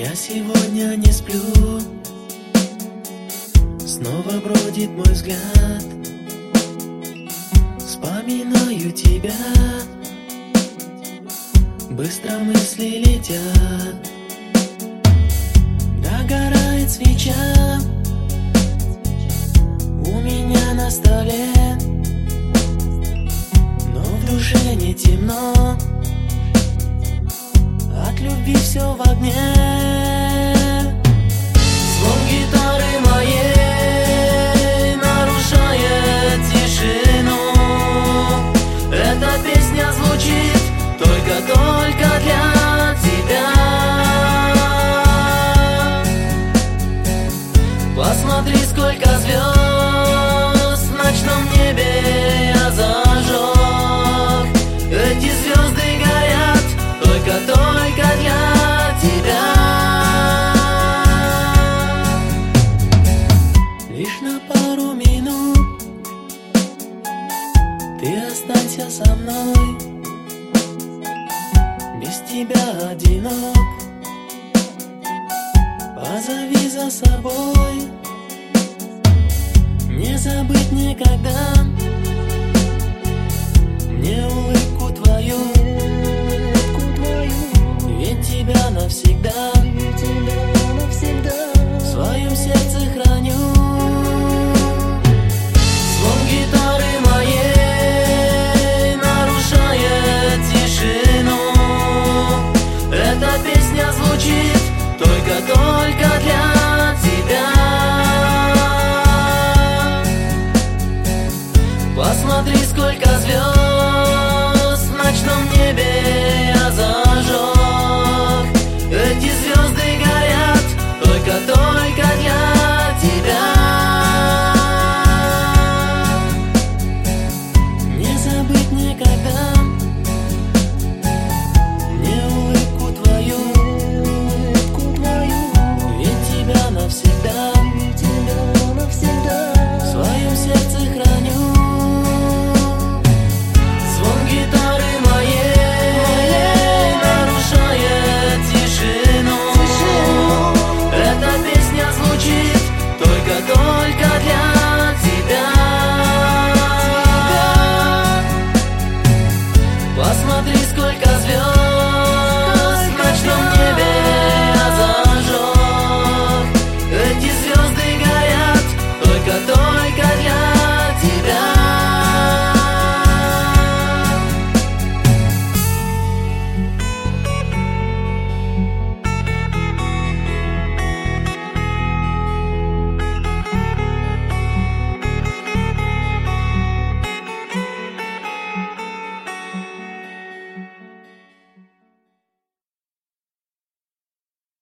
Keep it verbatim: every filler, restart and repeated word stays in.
Я сегодня не сплю, снова бродит мой взгляд. Вспоминаю тебя, быстро мысли летят. Догорает свеча у меня на столе, но в душе не темно, от любви все в огне. Звон гитары моей нарушает тишину. Эта песня звучит только-только для тебя. Посмотри, сколько звезд в ночном небе я зажег. Эти звезды горят только-только для тебя. Лишь на пару минут ты останься со мной. Без тебя одинок, позови за собой. Не забыть никогда мне улыбку твою, ведь тебя навсегда в своем сердце храню. Звон гитары моей нарушает тишину. Эта песня звучит только-только для тебя. Посмотри, сколько звезд